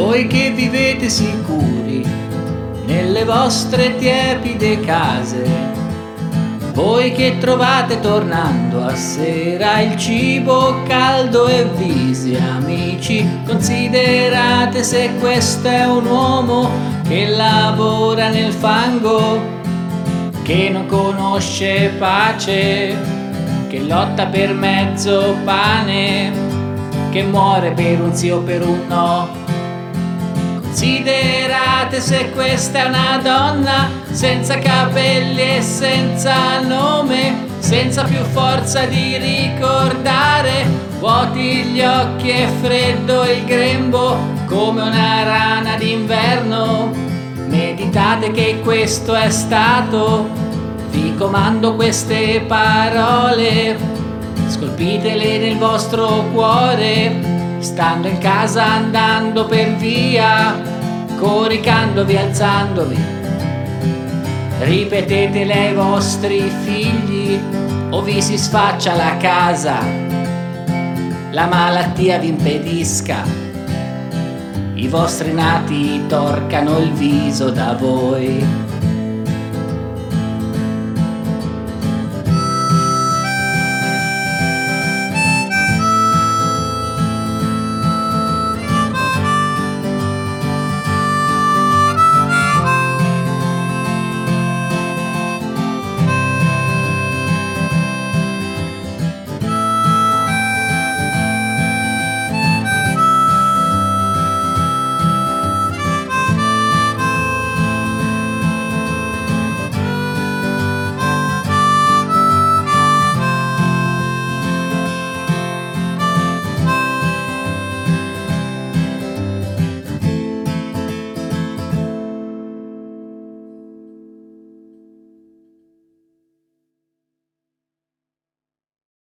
Voi che vivete sicuri nelle vostre tiepide case, voi che trovate tornando a sera il cibo caldo e visi amici, considerate se questo è un uomo che lavora nel fango, che non conosce pace, che lotta per mezzo pane, che muore per un sì o per un no. Considerate se questa è una donna senza capelli e senza nome, senza più forza di ricordare, vuoti gli occhi e freddo il grembo come una rana d'inverno. Meditate che questo è stato, vi comando queste parole, scolpitele nel vostro cuore, stando in casa, andando per via, coricandovi, alzandovi. Ripetetele ai vostri figli o vi si sfaccia la casa, la malattia vi impedisca, i vostri nati torcano il viso da voi.